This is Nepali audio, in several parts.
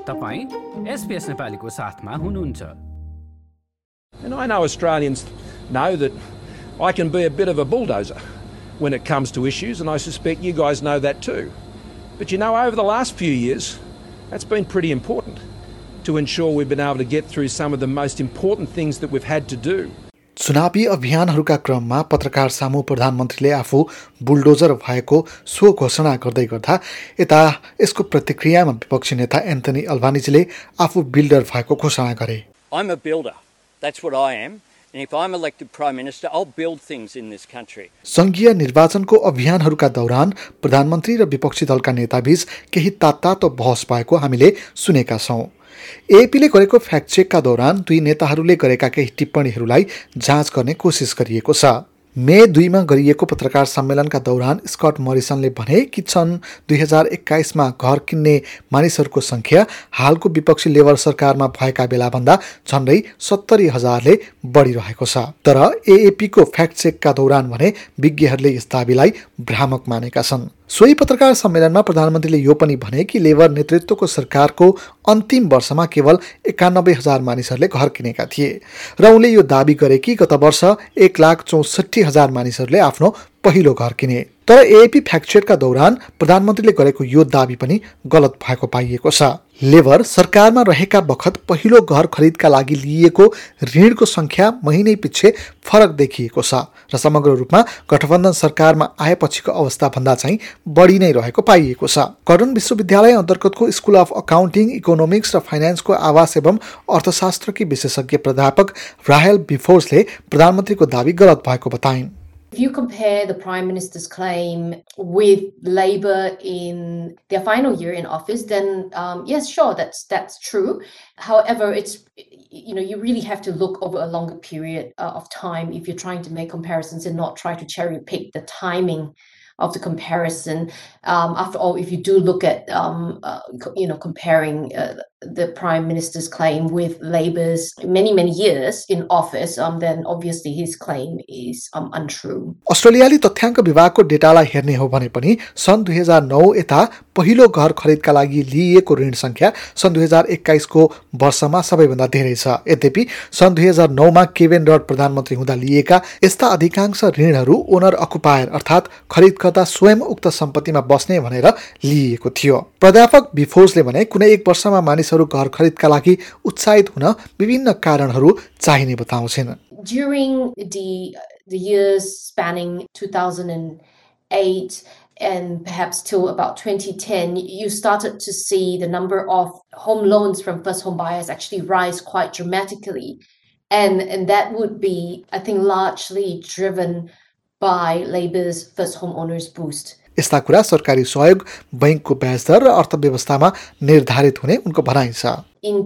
तपाईं SBS नेपालीको साथमा हुनुहुन्छ। And I know Australians know that I can be a bit of a bulldozer when it comes to issues, and I suspect you guys know that too. But you know, over the last few years, that's been pretty important to ensure we've been able to get through some of the most important things that we've had to do. चुनावी अभियानहरूका क्रममा पत्रकार सामु प्रधानमन्त्रीले आफू बुलडोजर भएको सो घोषणा गर्दै गर्दा यता यसको प्रतिक्रियामा विपक्षी नेता एन्थनी अल्बानीजीले आफू बिल्डर भएको घोषणा गरे। I'm a builder. That's what I am. And if I'm elected Prime Minister, I'll build things in this country. संघीय निर्वाचनको अभियानहरूका दौरान प्रधानमन्त्री र विपक्षी दलका नेताबीच केही तातो बहस भएको हामीले सुनेका छौं। एपीले गरेको फ्याक्ट चेकका दौरान दुई नेताहरूले गरेका केही टिप्पणीहरूलाई जाँच गर्ने कोसिस गरिएको छ। मे 2 मा गरिएको पत्रकार सम्मेलनका दौरान स्कट मरिसनले भने कि सन् 2021 मा घर किन्ने मानिसहरूको संख्या हालको विपक्षी लेबर सरकारमा भएका बेलाभन्दा झन्डै 70,000ले बढिरहेको छ। तर एएपीको फ्याक्ट चेकका दौरान भने विज्ञहरूले यस दाबीलाई भ्रामक मानेका छन्। सोही पत्रकार सम्मेलनमा प्रधानमन्त्रीले यो पनि भने कि लेबर नेतृत्वको सरकारको अन्तिम वर्षमा केवल 91,000 मानिसहरूले घर किनेका थिए र उनले यो दाबी गरे कि गत वर्ष 1,64,000 मानिसहरूले आफ्नो पहिलो घर किने। तर एएपी फ्याक्ट चेकका दौरान प्रधानमन्त्रीले गरेको यो दाबी पनि गलत भएको पाइएको छ। लेबर सरकारमा रहेका बखत पहिलो घर खरिदका लागि लिएको ऋणको संख्या महिनै पछि फरक देखिएको छ र समग्र रूपमा गठबन्धन सरकारमा आएपछिको अवस्था भन्दा चाहिँ बढी नै रहेको पाइएको छ। कर्डन विश्वविद्यालय अन्तर्गतको स्कुल अफ अकाउन्टिङ, इकोनोमिक्स र फाइनान्सको आवास एवं अर्थशास्त्रकी विशेषज्ञ प्राध्यापक राहेल बिफोर्सले प्रधानमन्त्रीको दाबी गलत भएको बताइन्। If you compare the Prime Minister's claim with Labour in their final year in office, then yes, sure, that's true. However, you really have to look over a longer period of time if you're trying to make comparisons and not try to cherry pick the timing of the comparison. After all, if you do look at comparing the Prime Minister's claim with Labour's many years in office, then obviously his claim is untrue. अस्ट्रेलियाली तथ्याङ्क विभागको डेटालाई हेर्ने हो भने पनि सन् 2009 यता पहिलो घर खरिदका लागि लिइएको ऋण संख्या सन् 2021 को वर्षमा सबैभन्दा धेरै छ। यद्यपि सन् 2009 मा केविन रड प्रधानमन्त्री हुँदा लिएका यस्ता अधिकांश ऋणहरू ओनर अकुपायर अर्थात् खरिदकर्ता स्वयं उक्त सम्पत्तिमा बस्ने भनेर लिइएको थियो। प्राध्यापक बिफोर्सले भने कुनै एक वर्षमा मानिसहरू घर खरिदका लागि उत्साहित हुन विभिन्न कारणहरू चाहिने बताउँछन्। During the years spanning 2008 and perhaps till about 2010, you started to see the number of home loans from first home buyers actually rise quite dramatically. And that would be, I think, largely driven by Labour's first home owners boost. यस्ता कुरा सरकारी सहयोग, बैंकको ब्याज दर र अर्थव्यवस्थामा निर्धारित हुने उनको भनाइ छ। In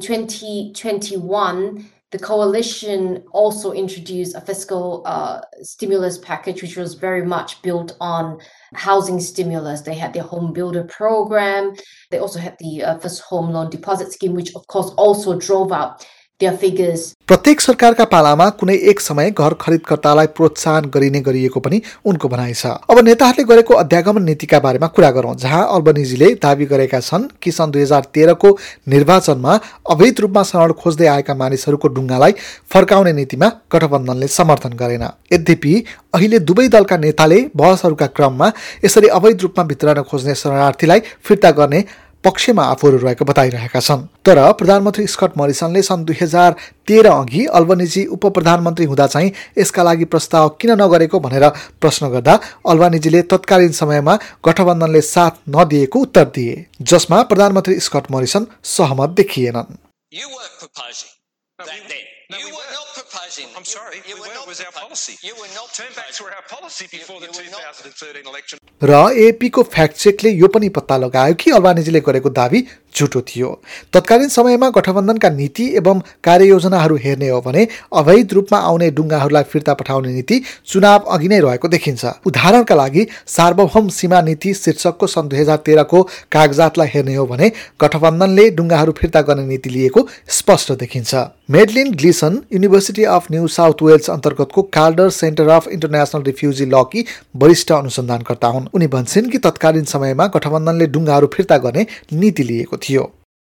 2021, the coalition also introduced a fiscal stimulus package, which was very much built on housing stimulus. They had their home builder program. They also had the first home loan deposit scheme, which of course also drove up their figures. प्रत्येक सरकारका पालामा कुनै एक समय घर खरिदकर्तालाई प्रोत्साहन गरिएको पनि उनको भनाइ छ। अब नेताहरूले गरेको अध्यागमन नीतिका बारेमा कुरा गरौँ, जहाँ अल्बनीजीले दाबी गरेका छन् कि सन् 2013 को निर्वाचनमा अवैध रूपमा शरण खोज्दै आएका मानिसहरूको ढुङ्गालाई फर्काउने नीतिमा गठबन्धनले समर्थन गरेन। यद्यपि अहिले दुवै दलका नेताले बहसहरूका क्रममा यसरी अवैध रूपमा भित्रन खोज्ने शरणार्थीलाई फिर्ता गर्ने पक्षमा आफूहरू रहेको बताइरहेका छन्। तर प्रधानमन्त्री स्कट मरिसनले सन् 2013 अघि अल्बनीजी उपप्रधानमन्त्री हुँदा चाहिँ यसका लागि प्रस्ताव किन नगरेको भनेर प्रश्न गर्दा अल्बनीजीले तत्कालीन समयमा गठबन्धनले साथ नदिएको उत्तर दिए, जसमा प्रधानमन्त्री स्कट मरिसन सहमत देखिएनन्। You weren't proposing that then. You were not proposing. I'm sorry. It was our policy. You were not Turn back to our policy before the 2013 election. र एपीको फ्याक्ट चेकले यो पनि पत्ता लगायो कि अल्बानीजीले गरेको दाबी झुटो थियो। तत्कालीन समयमा गठबन्धनका नीति एवं कार्ययोजनाहरू हेर्ने हो भने अवैध रूपमा आउने ढुङ्गाहरूलाई फिर्ता पठाउने नीति चुनाव अघि नै रहेको देखिन्छ। उदाहरणका लागि सार्वभौम सीमा नीति शीर्षकको सन् 2013 को कागजातलाई हेर्ने हो भने गठबन्धनले ढुङ्गाहरू फिर्ता गर्ने नीति लिएको स्पष्ट देखिन्छ। Madeline Gleeson university of New South Wales अन्तर्गतको Kaldor centre of international refugee ल की वरिष्ठ अनुसन्धानकर्ता हुन्। उनी भन्छन् कि तत्कालीन समयमा गठबन्धनले ढुङ्गाहरू फिर्ता गर्ने नीति लिएको थियो।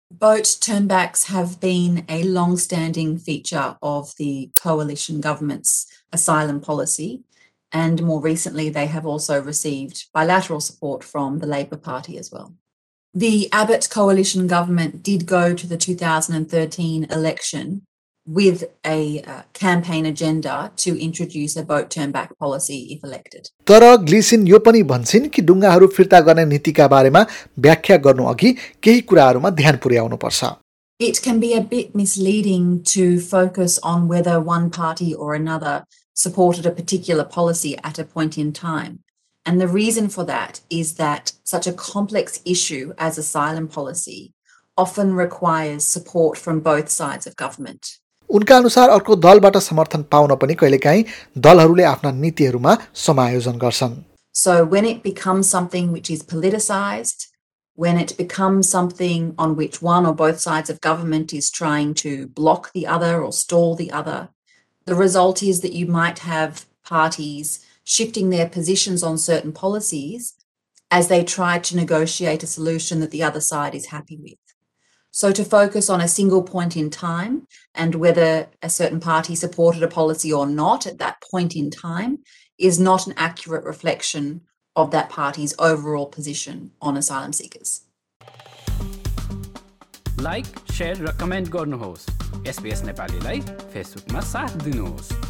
Boat turnbacks have been a long-standing feature of the coalition government's asylum policy, and more recently they have also received bilateral support from the Labour Party as well. The Abbott coalition government did go to the 2013 election with a campaign agenda to introduce a boat turnback policy if elected. तर ग्लिसिन यो पनि भन्छन् कि डुङ्गाहरू फिर्ता गर्ने नीतिका बारेमा व्याख्या गर्नु अघि केही कुराहरूमा ध्यान पुर्याउनु पर्छ. It can be a bit misleading to focus on whether one party or another supported a particular policy at a point in time. And the reason for that is that such a complex issue as asylum policy often requires support from both sides of government. उनका अनुसार अर्को दलबाट समर्थन पाउन पनि कहिलेकाहीँ दलहरूले आफ्ना नीतिहरूमा समायोजन गर्छन्. So when it becomes something which is politicized, when it becomes something on which one or both sides of government is trying to block the other or stall the other, the result is that you might have parties shifting their positions on certain policies as they try to negotiate a solution that the other side is happy with. So to focus on a single point in time and whether a certain party supported a policy or not at that point in time is not an accurate reflection of that party's overall position on asylum seekers. Like, share र कमेन्ट गर्नुहोस्. SBS नेपालीलाई फेसबुकमा साथ दिनुहोस्.